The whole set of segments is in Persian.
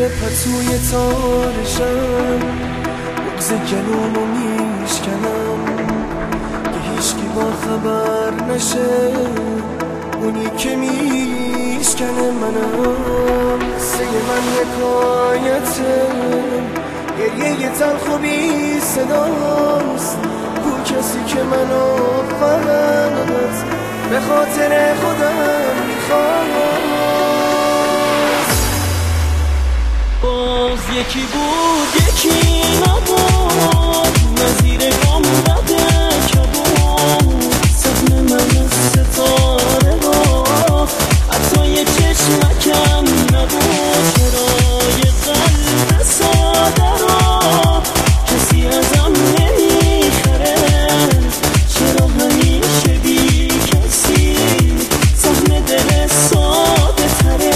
پتوی تارشم بغز گلومو میشکنم که هیچکی با خبر نشه اونی که میشکنه منم سه من حکایته گریه تلخ و بی صداست کو کسی که منو فقط به خاطر خودم میخواست باز یکی بود یکی نبود نظیر گنبد کبود سهم من ستاره ها حتی یه چشمکم نبود چرای قلب ساده را کسی ازم نمیخره چرا همیشه بی کسی سهم دل ساده تره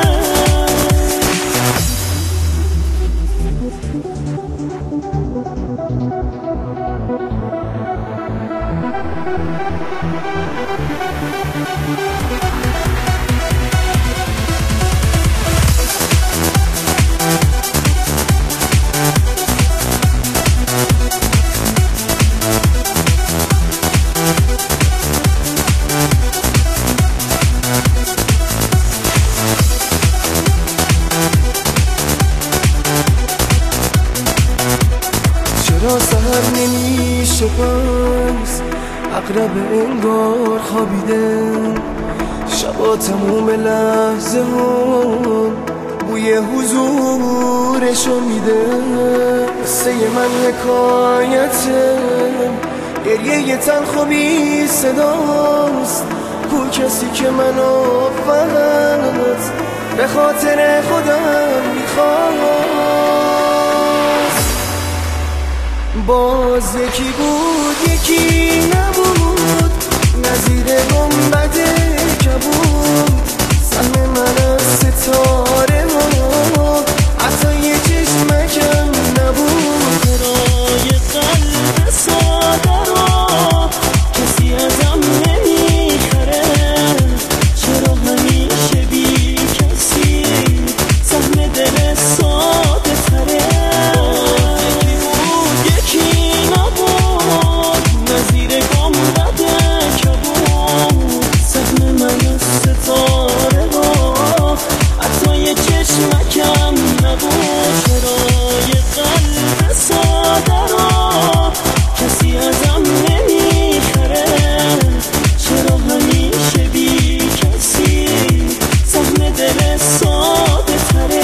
چرا سهر نمیشه پس اقرب انگار خوابیده شبا تموم لحظه ها بوی حضورشو میده قصه من حکایته گریه تلخ و بی صداست کو کسی که منو فقط به خاطر خودم میخواست باز یکی بود یکی نبود نظیر گنبد کبود سهم من از ستاره ها حتی یه چشمکم نبود چرای قلب ساده را کسی ازم نمیخره چرا همیشه بی کسی سهم دل ساده تره یکی نبود نظیر گنبد کبود سهم من از ستاره ها حتی یه چشمکم نبود چرای قلب ساده را کسی ازم نمیخره چرا همیشه بی کسی سهم دل ساده تره